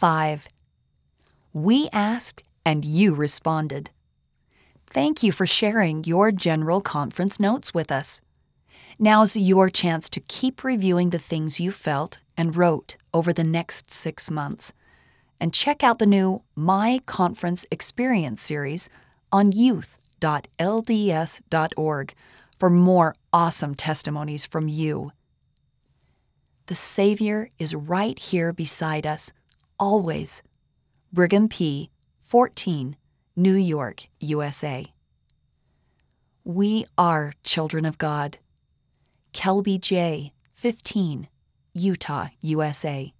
5. We asked and you responded. Thank you for sharing your General Conference notes with us. Now's your chance to keep reviewing the things you felt and wrote over the next 6 months. And check out the new My Conference Experience series on youth.lds.org for more awesome testimonies from you. The Savior is right here beside us, always. Brigham P., 14, New York, USA. We are children of God. Kelby J., 15, Utah, USA.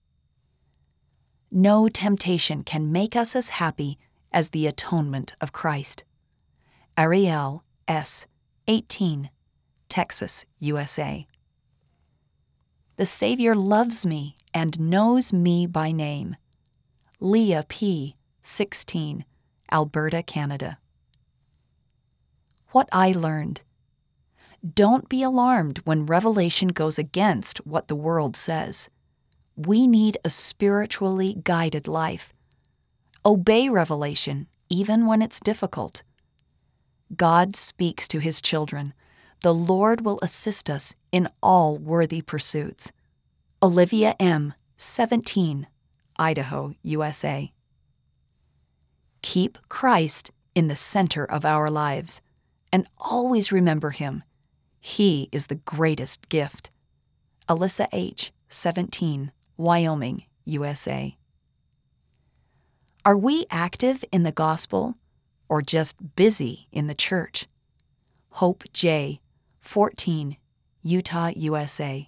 No temptation can make us as happy as the atonement of Christ. Ariel S., 18, Texas, USA. The Savior loves me and knows me by name. Leah P., 16, Alberta, Canada. What I learned. Don't be alarmed when revelation goes against what the world says. We need a spiritually guided life. Obey revelation, even when it's difficult. God speaks to His children. The Lord will assist us in all worthy pursuits. Olivia M., 17, Idaho, USA. Keep Christ in the center of our lives, and always remember Him. He is the greatest gift. Alyssa H., 17, Wyoming, USA. Are we active in the gospel or just busy in the church? Hope J., 14, Utah, USA.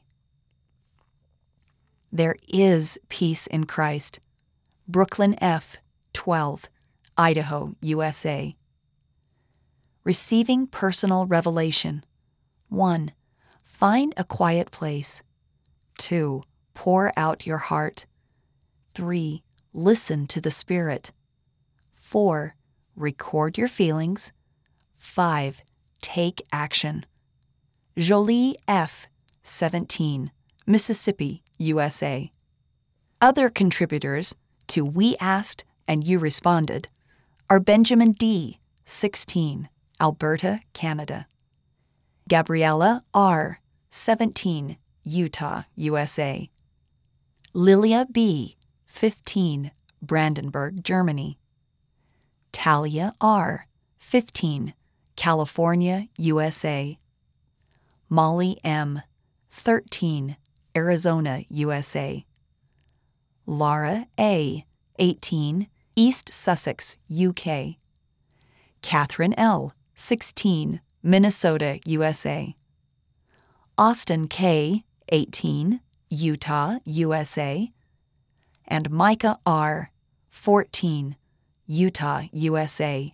There is peace in Christ. Brooklyn F., 12, Idaho, USA. Receiving personal revelation. 1. Find a quiet place. 2. Pour out your heart. 3. Listen to the Spirit. 4. Record your feelings. 5. Take action. Jolie F., 17, Mississippi, USA. Other contributors to We Asked and You Responded are Benjamin D., 16, Alberta, Canada. Gabriella R., 17, Utah, USA. Lilia B., 15, Brandenburg, Germany. Talia R., 15, California, USA. Molly M., 13, Arizona, USA. Laura A., 18, East Sussex, UK. Catherine L., 16, Minnesota, USA. Austin K., 18, Utah, USA. And Micah R., 14, Utah, USA.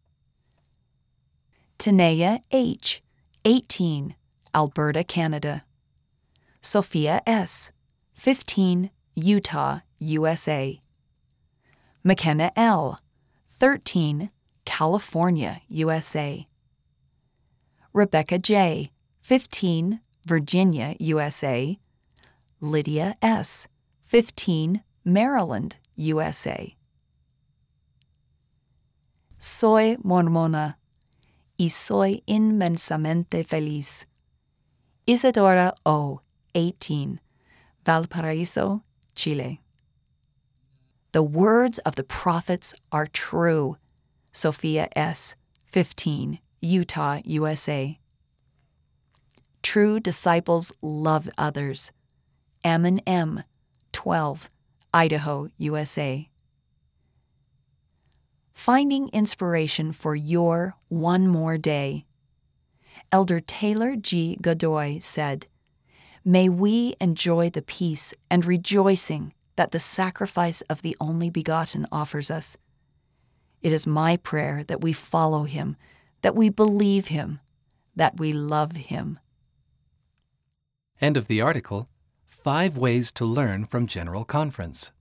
Tanea H., 18, Alberta, Canada. Sophia S., 15, Utah, USA. McKenna L., 13, California, USA. Rebecca J., 15, Virginia, USA. Lydia S., 15, Maryland, USA. Soy mormona y soy inmensamente feliz. Isadora O., 18, Valparaiso, Chile. The words of the prophets are true. Sophia S., 15, Utah, USA. True disciples love others. Ammon M., 12, Idaho, USA. Finding inspiration for your one more day. Elder Taylor G. Godoy said, "May we enjoy the peace and rejoicing that the sacrifice of the only begotten offers us. It is my prayer that we follow Him, that we believe Him, that we love Him." End of the article, 5 Ways to Learn from General Conference.